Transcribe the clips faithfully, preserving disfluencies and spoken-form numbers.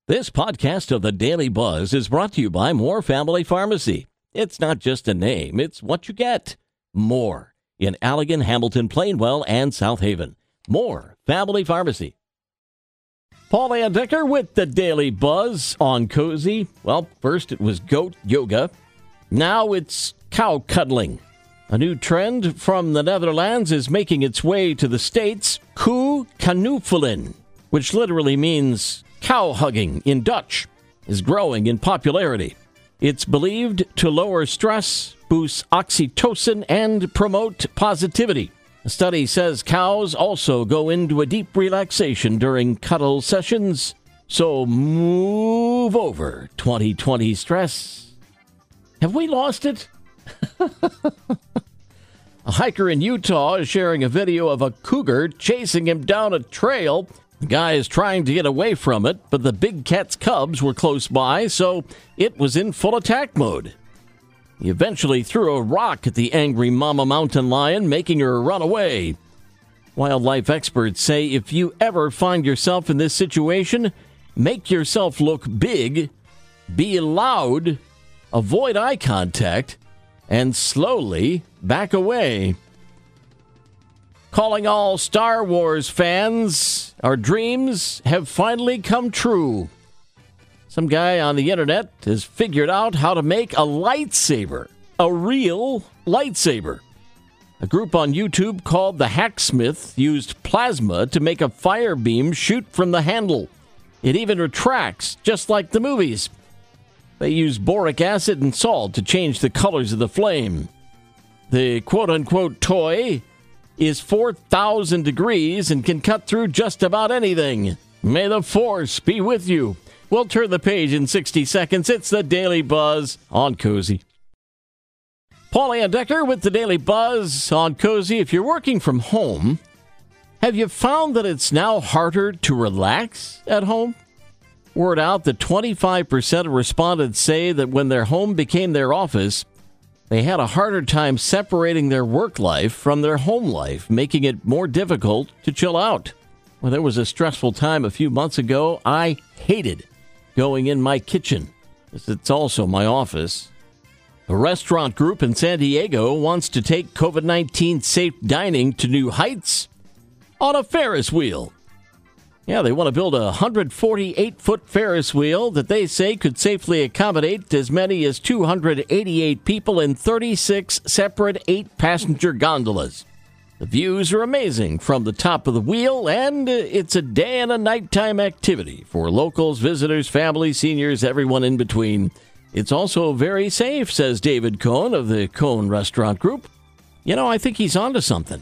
This podcast of the Daily Buzz is brought to you by Moore Family Pharmacy. It's not just a name, it's what you get. More in Allegan, Hamilton, Plainwell, and South Haven. Moore Family Pharmacy. Paul Andecker with the Daily Buzz on Cozy. Well, first it was goat yoga. Now it's cow cuddling. A new trend from the Netherlands is making its way to the States. Koe knuffelen, which literally means cow hugging in Dutch, is growing in popularity. It's believed to lower stress, boost oxytocin, and promote positivity. A study says cows also go into a deep relaxation during cuddle sessions. So move over, twenty twenty stress. Have we lost it? A hiker in Utah is sharing a video of a cougar chasing him down a trail. The guy is trying to get away from it, but the big cat's cubs were close by, so it was in full attack mode. He eventually threw a rock at the angry mama mountain lion, making her run away. Wildlife experts say if you ever find yourself in this situation, make yourself look big, be loud, avoid eye contact, and slowly back away. Calling all Star Wars fans, our dreams have finally come true. Some guy on the internet has figured out how to make a lightsaber, a real lightsaber. A group on YouTube called The Hacksmith used plasma to make a fire beam shoot from the handle. It even retracts, just like the movies. They use boric acid and salt to change the colors of the flame. The quote-unquote toy is four thousand degrees and can cut through just about anything. May the Force be with you. We'll turn the page in sixty seconds. It's the Daily Buzz on Cozy. Paul Andecker with the Daily Buzz on Cozy. If you're working from home, have you found that it's now harder to relax at home? Word out that twenty-five percent of respondents say that when their home became their office, they had a harder time separating their work life from their home life, making it more difficult to chill out. Well, there was a stressful time a few months ago. I hated going in my kitchen, as it's also my office. A restaurant group in San Diego wants to take covid nineteen safe dining to new heights on a Ferris wheel. Yeah, they want to build a one hundred forty-eight foot Ferris wheel that they say could safely accommodate as many as two hundred eighty-eight people in thirty-six separate eight-passenger gondolas. The views are amazing from the top of the wheel, and it's a day and a nighttime activity for locals, visitors, families, seniors, everyone in between. It's also very safe, says David Cohn of the Cohn Restaurant Group. You know, I think he's onto something.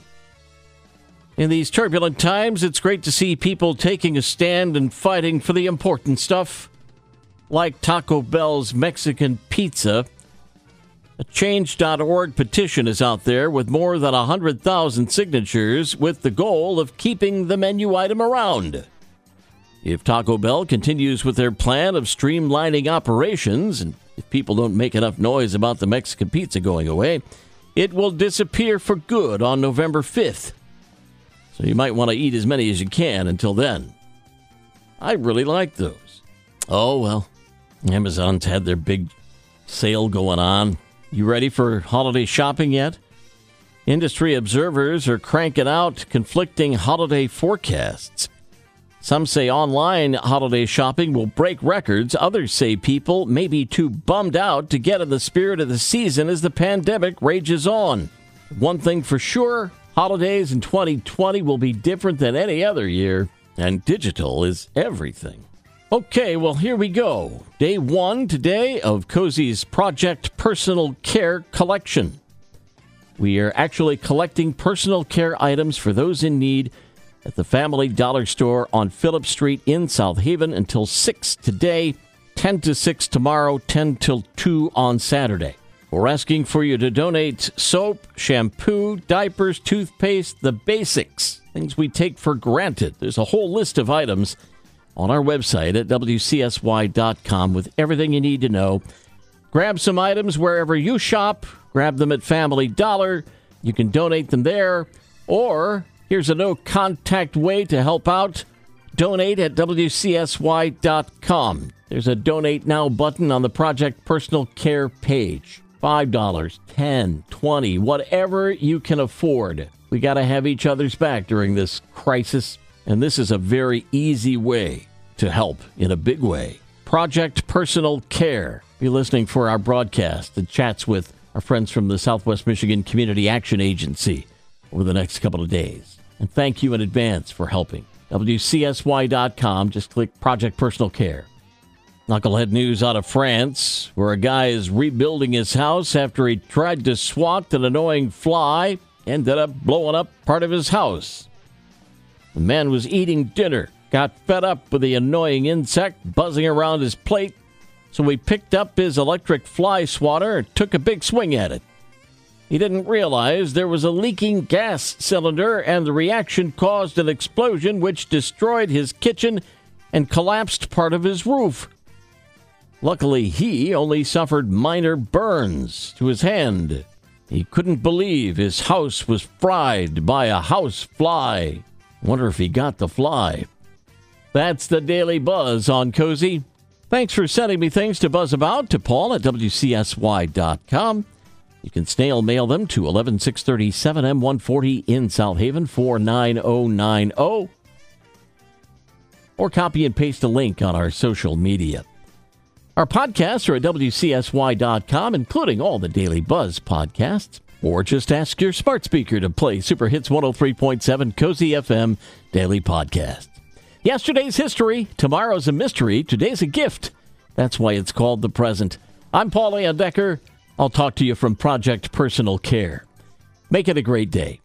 In these turbulent times, it's great to see people taking a stand and fighting for the important stuff, like Taco Bell's Mexican pizza. A change dot org petition is out there with more than one hundred thousand signatures with the goal of keeping the menu item around. If Taco Bell continues with their plan of streamlining operations, and if people don't make enough noise about the Mexican pizza going away, it will disappear for good on November fifth. So you might want to eat as many as you can until then. I really like those. Oh, well, Amazon's had their big sale going on. You ready for holiday shopping yet? Industry observers are cranking out conflicting holiday forecasts. Some say online holiday shopping will break records. Others say people may be too bummed out to get in the spirit of the season as the pandemic rages on. One thing for sure, holidays in twenty twenty will be different than any other year, and digital is everything. Okay, well, here we go. Day one today of Cozy's Project Personal Care Collection. We are actually collecting personal care items for those in need at the Family Dollar Store on Phillip Street in South Haven until six today, ten to six tomorrow, ten till two on Saturday. We're asking for you to donate soap, shampoo, diapers, toothpaste, the basics, things we take for granted. There's a whole list of items on our website at W C S Y dot com with everything you need to know. Grab some items wherever you shop. Grab them at Family Dollar. You can donate them there. Or here's a no-contact way to help out. donate at W C S Y dot com. There's a Donate Now button on the Project Personal Care page. five dollars, ten dollars, twenty dollars, whatever you can afford. We got to have each other's back during this crisis, and this is a very easy way to help in a big way. Project Personal Care. Be listening for our broadcast and chats with our friends from the Southwest Michigan Community Action Agency over the next couple of days. And thank you in advance for helping. W C S Y dot com. Just click Project Personal Care. Knucklehead news out of France, where a guy is rebuilding his house after he tried to swat an annoying fly, ended up blowing up part of his house. The man was eating dinner, got fed up with the annoying insect buzzing around his plate, so he picked up his electric fly swatter and took a big swing at it. He didn't realize there was a leaking gas cylinder, and the reaction caused an explosion which destroyed his kitchen and collapsed part of his roof. Luckily, he only suffered minor burns to his hand. He couldn't believe his house was fried by a house fly. Wonder if he got the fly. That's the Daily Buzz on Cozy. Thanks for sending me things to buzz about to Paul at W C S Y dot com. You can snail mail them to eleven six thirty-seven M one forty in South Haven, four nine zero nine zero. Or copy and paste a link on our social media. Our podcasts are at W C S Y dot com, including all the Daily Buzz podcasts. Or just ask your smart speaker to play Super Hits one oh three point seven Cozy F M Daily Podcast. Yesterday's history, tomorrow's a mystery, today's a gift. That's why it's called the present. I'm Paul Leon Decker. I'll talk to you from Project Personal Care. Make it a great day.